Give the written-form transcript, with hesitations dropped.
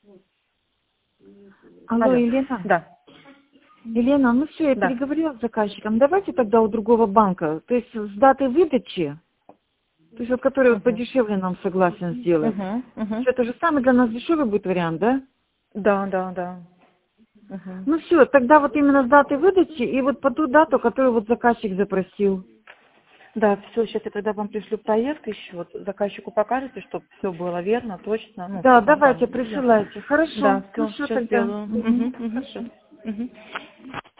Алло, Елена? Да. Елена, ну все, я Да. переговорила с заказчиком. Давайте тогда у другого банка, то есть с датой выдачи, то есть вот который вот подешевле нам согласен сделать. Всё это же самый для нас дешевый будет вариант, да? Да. Ну все, тогда вот именно с датой выдачи и вот по ту дату, которую вот заказчик запросил. Да, все, сейчас я тогда вам пришлю проект еще, вот заказчику покажете, чтобы все было верно, точно. Ну, Да, чтоб он давайте, там, присылайте. Хорошо. да, Ну все, все сейчас тогда. сделаю. Мгм. Хорошо.